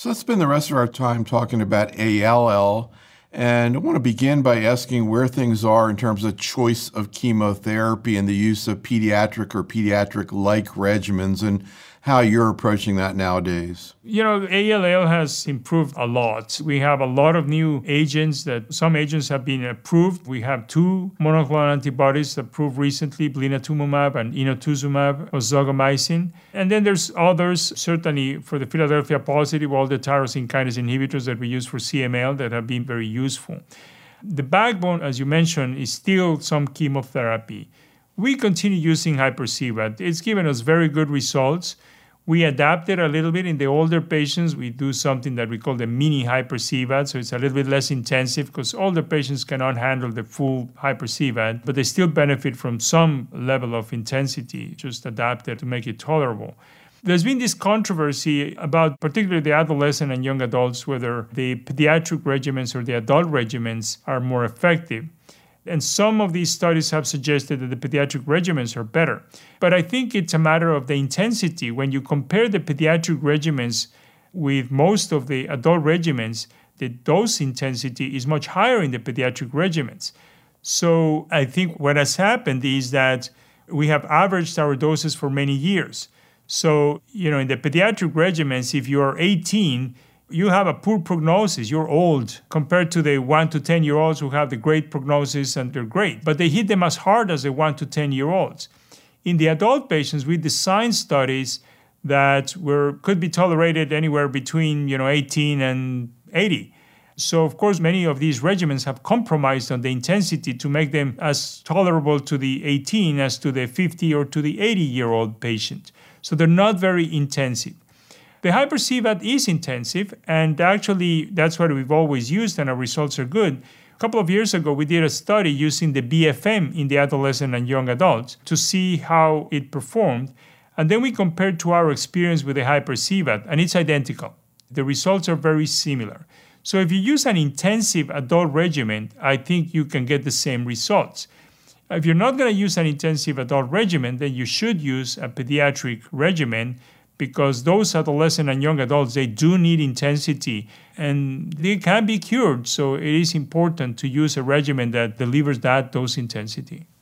So let's spend the rest of our time talking about ALL. And I want to begin by asking where things are in terms of choice of chemotherapy and the use of pediatric or pediatric-like regimens and how you're approaching that nowadays. ALL has improved a lot. We have a lot of new agents some agents have been approved. We have 2 monoclonal antibodies approved recently, blinatumomab and inotuzumab ozogamicin. And then there's others, certainly for the Philadelphia positive, all the tyrosine kinase inhibitors that we use for CML that have been very useful. The backbone, as you mentioned, is still some chemotherapy. We continue using hyper-CVAD. It's given us very good results. We adapted a little bit in the older patients. We do something that we call the mini hyper-CVAD, so it's a little bit less intensive because older patients cannot handle the full hyper-CVAD, but they still benefit from some level of intensity, just adapted to make it tolerable. There's been this controversy about particularly the adolescent and young adults, whether the pediatric regimens or the adult regimens are more effective. And some of these studies have suggested that the pediatric regimens are better. But I think it's a matter of the intensity. When you compare the pediatric regimens with most of the adult regimens, the dose intensity is much higher in the pediatric regimens. So I think what has happened is that we have averaged our doses for many years. So, in the pediatric regimens, if you are 18, you have a poor prognosis. You're old compared to the 1 to 10-year-olds who have the great prognosis and they're great. But they hit them as hard as the 1 to 10-year-olds. In the adult patients, we designed studies that could be tolerated anywhere between 18 and 80. So, of course, many of these regimens have compromised on the intensity to make them as tolerable to the 18 as to the 50 or to the 80-year-old patient. So they're not very intensive. The hyper-CVAD is intensive, and actually that's what we've always used, and our results are good. A couple of years ago, we did a study using the BFM in the adolescent and young adults to see how it performed, and then we compared to our experience with the hyper-CVAD, and it's identical. The results are very similar. So if you use an intensive adult regimen, I think you can get the same results. If you're not going to use an intensive adult regimen, then you should use a pediatric regimen, because those adolescent and young adults, they do need intensity and they can be cured. So it is important to use a regimen that delivers that dose intensity.